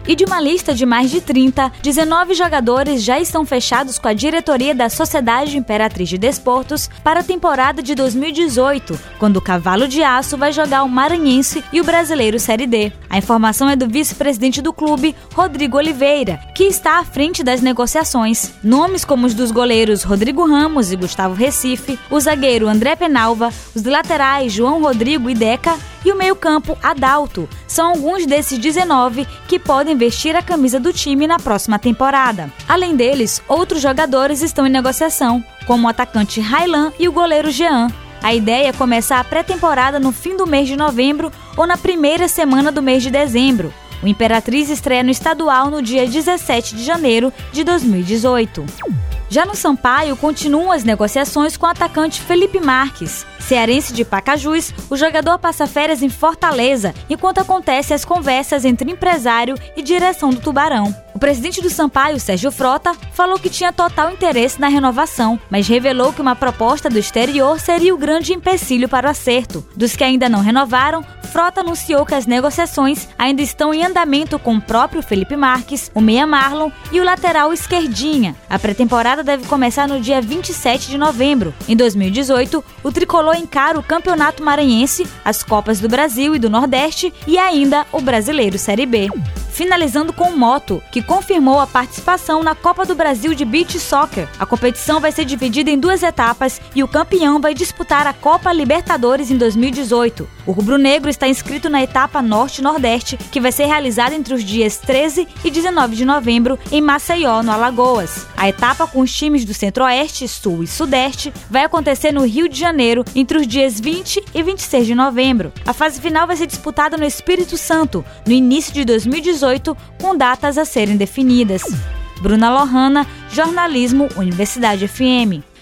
E de uma lista de mais de 30, 19 jogadores já estão fechados com a diretoria da Sociedade Imperatriz de Desportos para a temporada de 2018, quando o Cavalo de Aço vai jogar o Maranhense e o Brasileiro Série D. A informação é do vice-presidente do clube, Rodrigo Oliveira, que está à frente das negociações. Nomes como os dos goleiros Rodrigo Ramos e Gustavo Recife, o zagueiro André Penalva, os laterais João Rodrigo e Deca e o meio-campo Adalto são alguns desses 19 que podem vestir a camisa do time na próxima temporada. Além deles, outros jogadores estão em negociação, como o atacante Railan e o goleiro Jean. A ideia é começar a pré-temporada no fim do mês de novembro ou na primeira semana do mês de dezembro. O Imperatriz estreia no estadual no dia 17 de janeiro de 2018. Já no Sampaio, continuam as negociações com o atacante Felipe Marques. Cearense de Pacajus, o jogador passa férias em Fortaleza, enquanto acontecem as conversas entre empresário e direção do Tubarão. O presidente do Sampaio, Sérgio Frota, falou que tinha total interesse na renovação, mas revelou que uma proposta do exterior seria o grande empecilho para o acerto. Dos que ainda não renovaram, Frota anunciou que as negociações ainda estão em andamento com o próprio Felipe Marques, o meia Marlon e o lateral Esquerdinha. A pré-temporada deve começar no dia 27 de novembro. Em 2018, o tricolor encara o Campeonato Maranhense, as Copas do Brasil e do Nordeste e ainda o Brasileiro Série B. Finalizando com o Moto, que confirmou a participação na Copa do Brasil de Beach Soccer. A competição vai ser dividida em 2 etapas e o campeão vai disputar a Copa Libertadores em 2018. O rubro-negro está inscrito na etapa Norte-Nordeste, que vai ser realizada entre os dias 13 e 19 de novembro em Maceió, no Alagoas. A etapa com os times do Centro-Oeste, Sul e Sudeste vai acontecer no Rio de Janeiro entre os dias 20 e 26 de novembro. A fase final vai ser disputada no Espírito Santo, no início de 2018, com datas a serem definidas. Bruna Lohana, Jornalismo, Universidade FM.